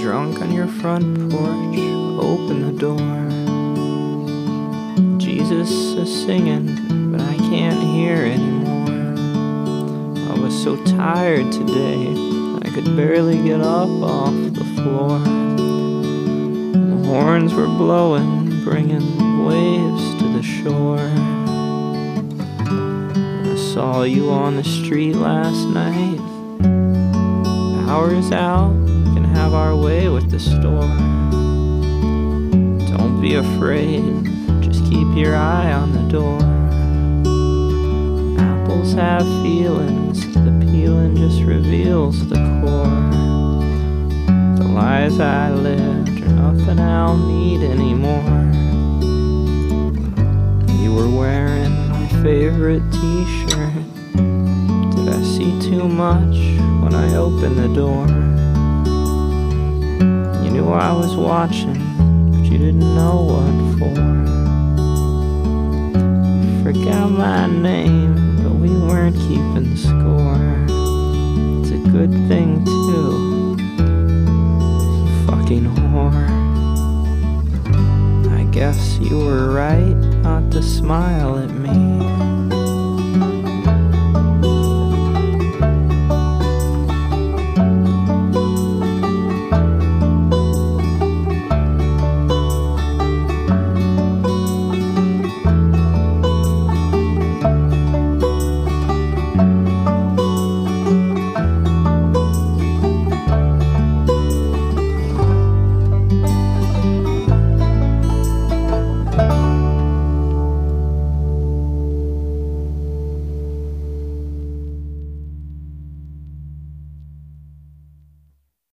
drunk on your front porch, open the door. Jesus is singing, but I can't hear anymore. I was so tired today, I could barely get up off the floor. And the horns were blowing, bringing waves to the shore. And I saw you on the street last night. Power's out, we can have our way with the store. Don't be afraid, just keep your eye on the door. Apples have feelings, the peeling just reveals the core. The lies I lived are nothing I'll need anymore. You were wearing my favorite t-shirt. Did I see too much when I opened the door? You knew I was watching, but you didn't know what for. You forgot my name, but we weren't keeping score. It's a good thing too, you fucking whore. I guess you were right not to smile at me.